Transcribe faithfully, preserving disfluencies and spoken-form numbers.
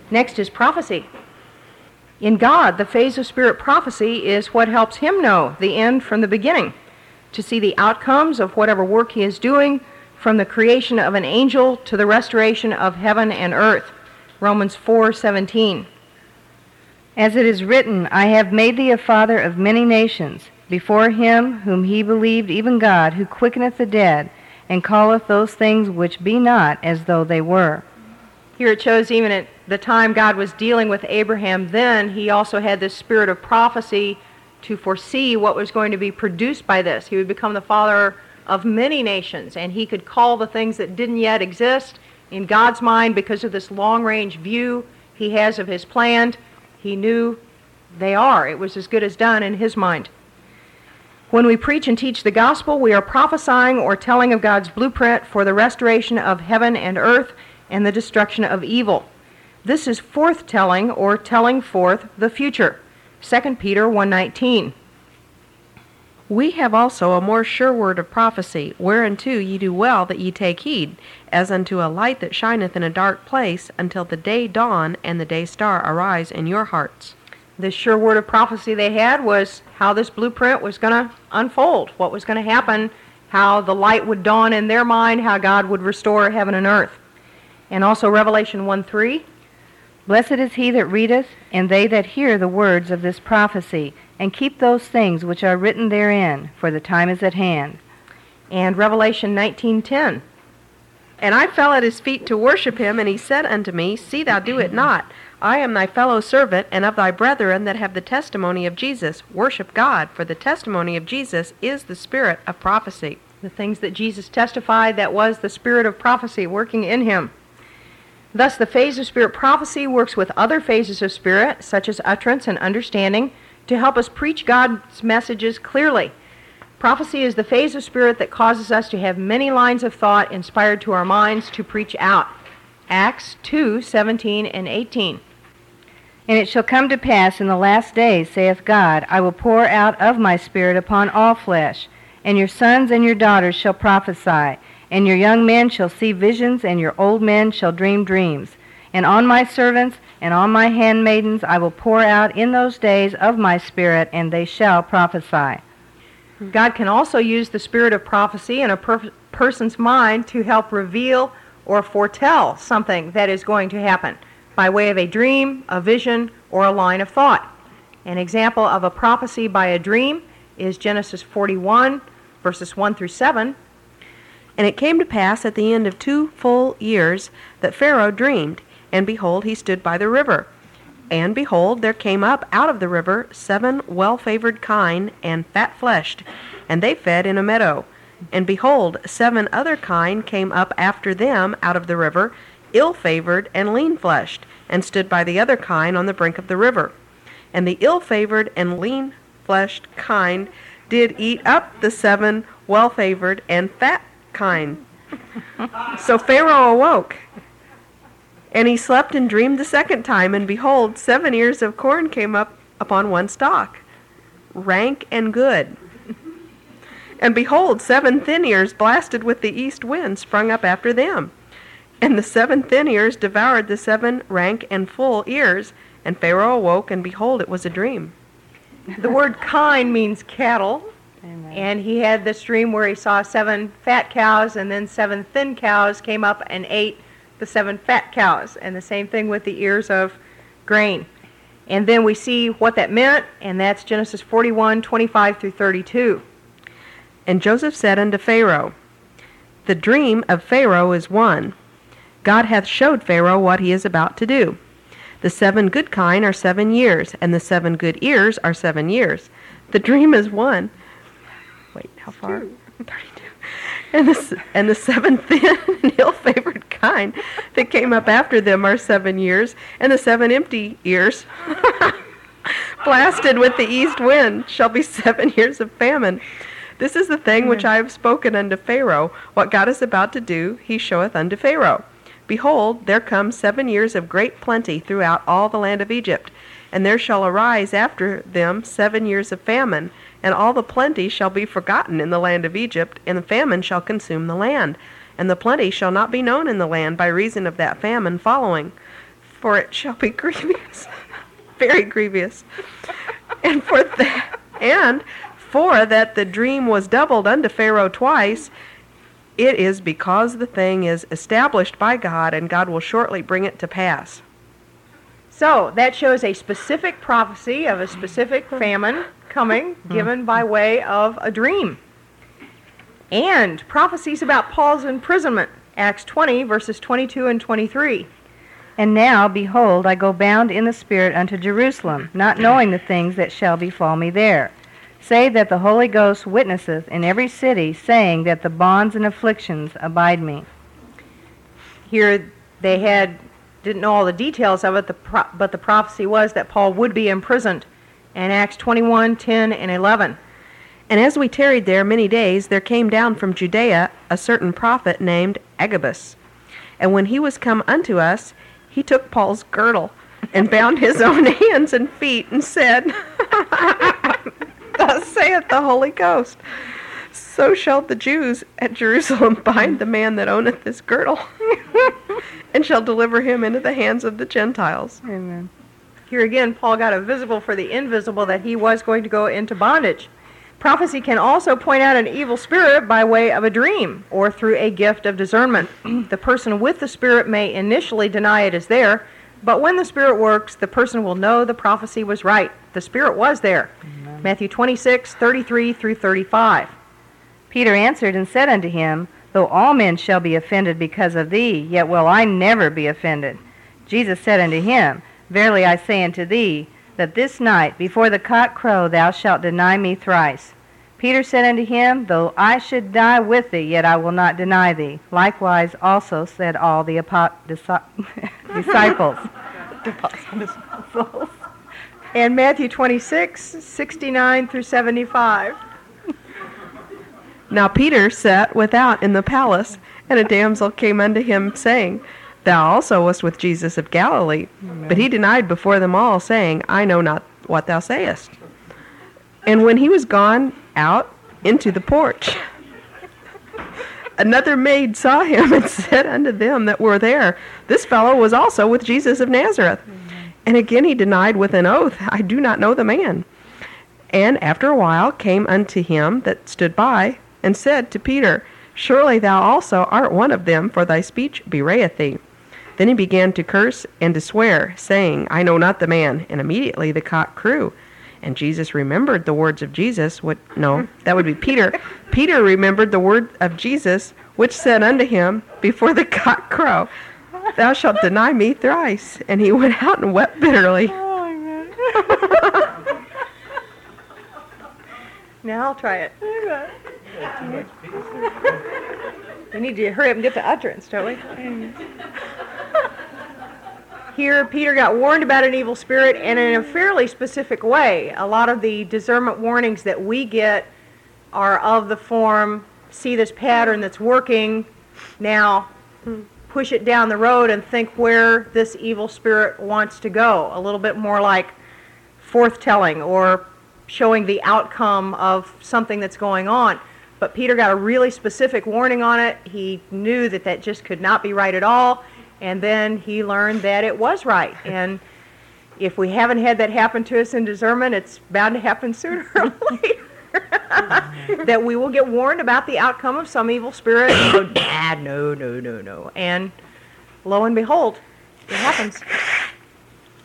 Next is prophecy. In God, the phase of spirit prophecy is what helps him know the end from the beginning, to see the outcomes of whatever work he is doing, from the creation of an angel to the restoration of heaven and earth. Romans four seventeen. As it is written, I have made thee a father of many nations, before him whom he believed, even God, who quickeneth the dead, and calleth those things which be not as though they were. Here it shows even at the time God was dealing with Abraham then, he also had this spirit of prophecy to foresee what was going to be produced by this. He would become the father of many nations, and he could call the things that didn't yet exist in God's mind because of this long-range view he has of his plan. He knew they are. It was as good as done in his mind. When we preach and teach the gospel, we are prophesying or telling of God's blueprint for the restoration of heaven and earth and the destruction of evil. This is forth-telling or telling forth the future. Second Peter one nineteen. We have also a more sure word of prophecy, whereunto ye do well that ye take heed, as unto a light that shineth in a dark place, until the day dawn and the day star arise in your hearts. This sure word of prophecy they had was how this blueprint was going to unfold, what was going to happen, how the light would dawn in their mind, how God would restore heaven and earth. And also Revelation one three. Blessed is he that readeth, and they that hear the words of this prophecy, and keep those things which are written therein, for the time is at hand. And Revelation nineteen ten. And I fell at his feet to worship him, and he said unto me, See thou do it not. I am thy fellow servant, and of thy brethren that have the testimony of Jesus. Worship God, for the testimony of Jesus is the spirit of prophecy. The things that Jesus testified, that was the spirit of prophecy working in him. Thus, the phase of spirit prophecy works with other phases of spirit, such as utterance and understanding, to help us preach God's messages clearly. Prophecy is the phase of spirit that causes us to have many lines of thought inspired to our minds to preach out. Acts two seventeen and eighteen. And it shall come to pass in the last days, saith God, I will pour out of my spirit upon all flesh, and your sons and your daughters shall prophesy, and your young men shall see visions, and your old men shall dream dreams. And on my servants and on my handmaidens I will pour out in those days of my spirit, and they shall prophesy. God can also use the spirit of prophecy in a per- person's mind to help reveal or foretell something that is going to happen by way of a dream, a vision, or a line of thought. An example of a prophecy by a dream is Genesis forty-one, verses one through seven. And it came to pass at the end of two full years that Pharaoh dreamed, and behold, he stood by the river. And behold, there came up out of the river seven well-favored kine and fat-fleshed, and they fed in a meadow. And behold, seven other kine came up after them out of the river, ill-favored and lean-fleshed, and stood by the other kine on the brink of the river. And the ill-favored and lean-fleshed kine did eat up the seven well-favored and fat kine. So Pharaoh awoke, and he slept and dreamed the second time, and behold, seven ears of corn came up upon one stalk, rank and good. And behold, seven thin ears blasted with the east wind sprung up after them. And the seven thin ears devoured the seven rank and full ears, and Pharaoh awoke, and behold, it was a dream. The word kine means cattle. Amen. And he had this dream where he saw seven fat cows, and then seven thin cows came up and ate the seven fat cows, and the same thing with the ears of grain. And then we see what that meant, and that's Genesis forty-one, twenty-five through thirty-two. And Joseph said unto Pharaoh, The dream of Pharaoh is one. God hath showed Pharaoh what he is about to do. The seven good kine are seven years, and the seven good ears are seven years. The dream is one. Wait, how far? thirty-two. And the, and the seven thin and ill-favored kine that came up after them are seven years, and the seven empty ears, blasted with the east wind, shall be seven years of famine. This is the thing which I have spoken unto Pharaoh. What God is about to do, he showeth unto Pharaoh. Behold, there come seven years of great plenty throughout all the land of Egypt, and there shall arise after them seven years of famine, and all the plenty shall be forgotten in the land of Egypt, and the famine shall consume the land, and the plenty shall not be known in the land by reason of that famine following. for it shall be grievous, very grievous. And for that, and for that the dream was doubled unto Pharaoh twice, it is because the thing is established by God, and God will shortly bring it to pass. So that shows a specific prophecy of a specific famine coming, given by way of a dream. And prophecies about Paul's imprisonment, Acts twenty, verses twenty-two and twenty-three. And now, behold, I go bound in the Spirit unto Jerusalem, not knowing the things that shall befall me there. Save that the Holy Ghost witnesseth in every city, saying that the bonds and afflictions abide me. Here they had didn't know all the details of it, the pro- but the prophecy was that Paul would be imprisoned in Acts twenty-one, ten, and eleven. And as we tarried there many days, there came down from Judea a certain prophet named Agabus. And when he was come unto us, he took Paul's girdle and bound his own hands and feet and said, Thus saith the Holy Ghost, so shall the Jews at Jerusalem bind the man that owneth this girdle, and shall deliver him into the hands of the Gentiles. Amen. Here again, Paul got a visible for the invisible that he was going to go into bondage. Prophecy can also point out an evil spirit by way of a dream or through a gift of discernment. The person with the spirit may initially deny it is there, but when the spirit works, the person will know the prophecy was right. The spirit was there. Amen. Matthew twenty-six, thirty-three through thirty-five. Peter answered and said unto him, Though all men shall be offended because of thee, yet will I never be offended. Jesus said unto him, Verily I say unto thee, that this night before the cock crow thou shalt deny me thrice. Peter said unto him, Though I should die with thee, yet I will not deny thee. Likewise also said all the apo- disi- disciples. And Matthew twenty-six, sixty-nine through seventy-five. Now Peter sat without in the palace, and a damsel came unto him, saying, Thou also wast with Jesus of Galilee. Amen. But he denied before them all, saying, I know not what thou sayest. And when he was gone out into the porch, another maid saw him and said unto them that were there, This fellow was also with Jesus of Nazareth. Amen. And again he denied with an oath, I do not know the man. And after a while came unto him that stood by, and said to Peter, Surely thou also art one of them, for thy speech bewrayeth thee. Then he began to curse and to swear, saying, I know not the man. And immediately the cock crew. And Jesus remembered the words of Jesus, what, no, that would be Peter. Peter remembered the word of Jesus, which said unto him, Before the cock crow, thou shalt deny me thrice. And he went out and wept bitterly. Oh, my God. Now I'll try it. We need to hurry up and get to utterance, don't we? Here, Peter got warned about an evil spirit, and in a fairly specific way. A lot of the discernment warnings that we get are of the form, see this pattern that's working, now push it down the road and think where this evil spirit wants to go. A little bit more like forthtelling or showing the outcome of something that's going on. But Peter got a really specific warning on it. He knew that that just could not be right at all. And then he learned that it was right. And if we haven't had that happen to us in discernment, it's bound to happen sooner or later. That we will get warned about the outcome of some evil spirit and go, nah, no, no, no, no. And lo and behold, it happens.